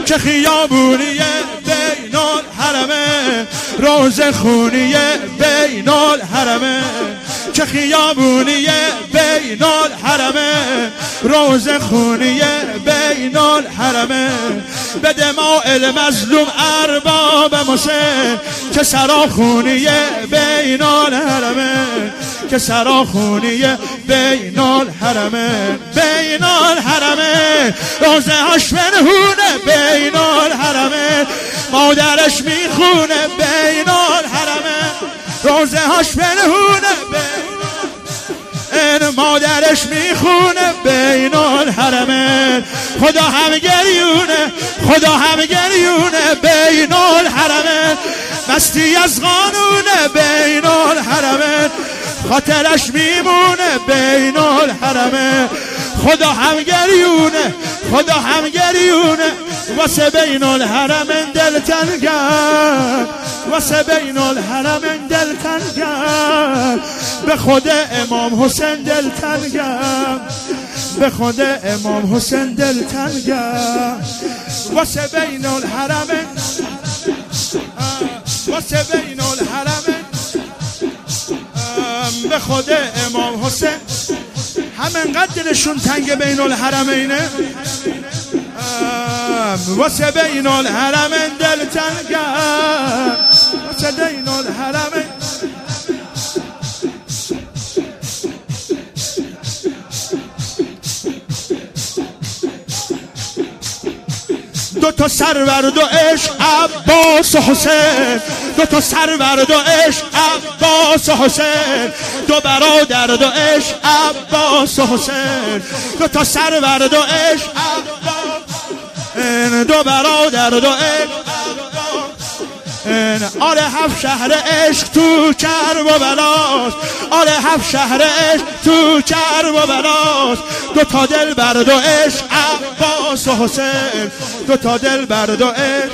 چه خیابونیه بین الحرمین، روزه خونیه بین الحرمین، چه خیابونیه بین الحرمین، روزه خونیه بین الحرمین. به دماء المظلوم ارباب حسین، که سراخونیه بین الحرمین، که سراخونیه بین الحرمین، بین الحرمین. روزه هاش منهونه بین الحرمین، مادرش میخونه بین الحرمین، روزه هاش منهونه بین، مادرش میخونه بین الحرمین. خدا هم گریونه، خدا هم گریونه بین الحرمین، مستی از قانونه بین الحرمین، خاطرش میمونه بین الحرمین. خدا هم گریونه، خدا هم گریونه، واسه بین الحرمین دل تنگم، واسه بین الحرمین دل تنگم، به خود امام حسین دل تنگم، به خود امام حسین دل تنگم، واسه بین الحرمین، واسه بین الحرمین، به خود امام حسین. همینقدر دلشون تنگ بین الحرمینه، واسه بین الحرمین دل تنگم، واسه بین الحرمین. دو تا سرورد و عشق عباس و حسین، دو تا سرورد و عشق عباس و حسین، دو برادر و عشق عباس و حسین، دو تا سرورد و عشق عباس، دو برادر و عشق آل هفت شهر عشق تو کرب و بلاست، آل هفت شهر عشق تو کرب و بلاست. دو تا دل بر دو عشق عباس و حسین، دو تا دل بر دو عشق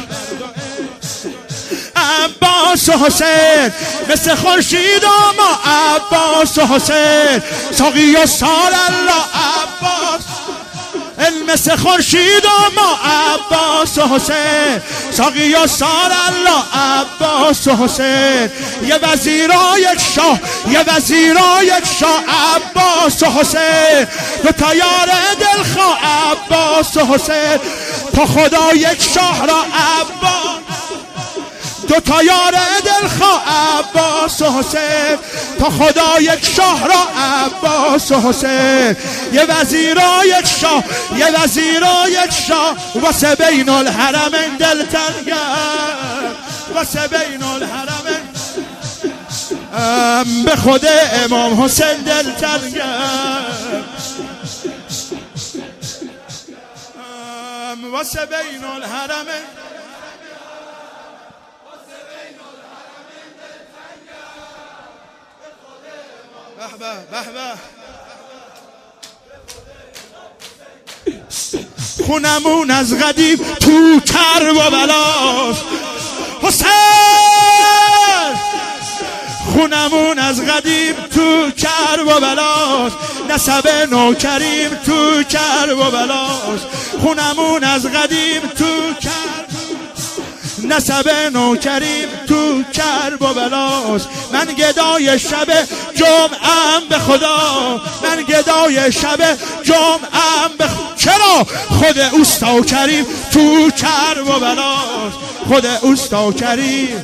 عباس و حسین، مثل خورشید و ما عباس و حسین، ساقی و سال الله عباس، مثل خورشید و ما عباس و حسین، ساقی و سال الله عباس و حسین. یه وزیر و یک شاه، یه وزیر و یک شاه عباس و حسین، دو تا یار دلخواه عباس و حسین، تا خدا یک شاه را عباس، دو تا یار دلخواه عباس و حسین، تا خدا یک شاه را عباس و حسین. یه وزیر و یک شاه، یه وزیر و یک شاه، واسه بین الحرمین دل تنگم، واسه بین الحرمین، به خود امام حسین دل تنگم، واسه بین الحرمین. به به خونمون از قدیم تو کرب و بلاست حسین، خونمون از قدیم تو کرب و بلاست، نسب نوکریم تو کرب و بلاست، خونمون از قدیم تو کرب، نسب نوکریم تو کرب و بلاست. من گدای شب جمعم به خدا، من گدای شب جمعم به خدا، چرا خود اوستا کریم تو کرب و بلاست، خود اوستا کریم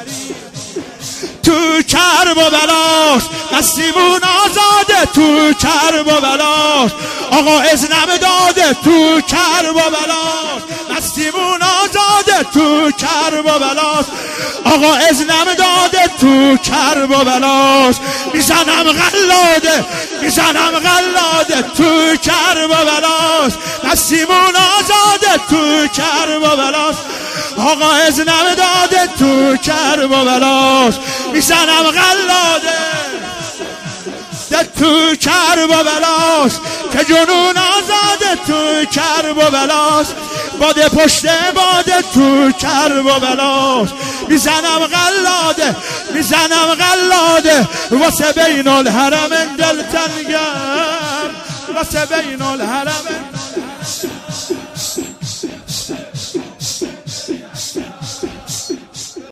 تو کرب و بلاست، مسیمون آزاده تو کرب و بلاست، آقا اذنم داده تو کرب و بلاست، مسیمون آزاده تو کرب و بلاست، آقا اذنم داده تو کرب و بلاست. میزنم غلاده، میزنم غلاده تو کرب و بلاست، مسیمون آزاده تو کرب و بلاست، آقا اذنم داده تو کرب و بلاست. میزنم غلاده تو کرب و بلاست، که جنون آزاده تو کرب و بلاست، باده پشت باده تو کرب و بلاست. میزنم غلاده، میزنم غلاده، واسه بین الحرمین دل تنگم، واسه بین الحرمین.